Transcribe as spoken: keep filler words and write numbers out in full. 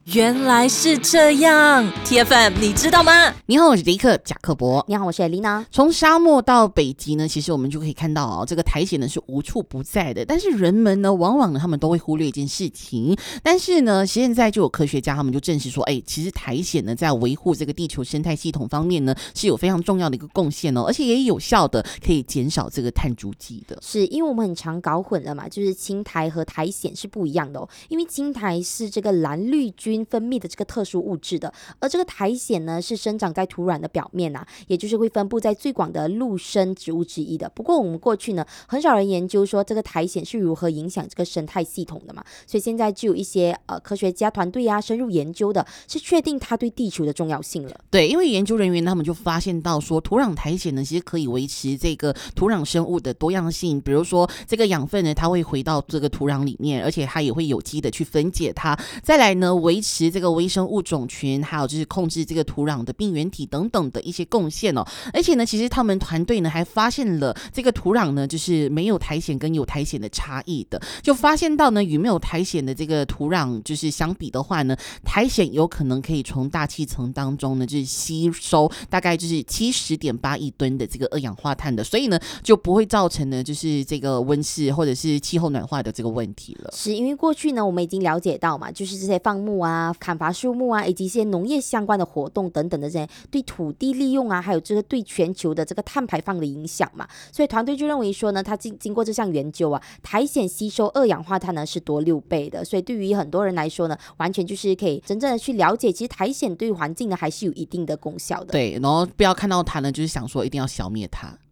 原来是这样 ，T F M 你知道吗？ 你好，我是迪克贾克伯。 你好，我是艾丽娜。 从沙漠到北极呢，其实我们就可以看到哦，这个苔藓呢是无处不在的。但是人们呢，往往呢他们都会忽略一件事情。但是呢，现在就有科学家他们就证实说，哎，其实苔藓呢在维护这个地球生态系统方面呢是有非常重要的一个贡献哦，而且也有效的可以减少这个碳足迹的。 是因为我们很常搞混了嘛，就是青苔和苔藓是不一样的哦。因为青苔是这个蓝绿菌分泌的这个特殊物质的，而这个苔藓呢是生长在土壤的表面啊，也就是会分布在最广的陆生植物之一的。不过我们过去呢很少人研究说这个苔藓是如何影响这个生态系统的嘛，所以现在就有一些呃科学家团队啊深入研究的，是确定它对地球的重要性了。 对，因为研究人员他们就发现到说，土壤苔藓呢其实可以维持这个土壤生物的多样性，比如说这个养分呢它会回到这个土壤里面，而且它也会有机的去分解它，再来呢维持这个微生物种群，还有就是控制这个土壤的病原体等等的一些贡献哦。而且呢，其实他们团队呢还发现了这个土壤呢就是没有苔藓跟有苔藓的差异的，就发现到呢与没有苔藓的这个土壤就是相比的话呢，苔藓有可能可以从大气层当中呢就是吸收大概就是七十点八亿吨的这个二氧化碳的，所以呢就不会造成呢就是这个温室或者是气候暖化的这个问题了。 是因为过去呢我们已经了解到嘛，就是这些放牧啊、砍伐树木啊，以及一些农业相关的活动等等的这些对土地利用啊，还有这个对全球的这个碳排放的影响嘛，所以团队就认为说呢，它经经过这项研究啊，苔藓吸收二氧化碳呢是多六倍的，所以对于很多人来说呢，完全就是可以真正的去了解，其实苔藓对环境呢还是有一定的功效的。 对，然后不要看到它呢，就是想说一定要消灭它。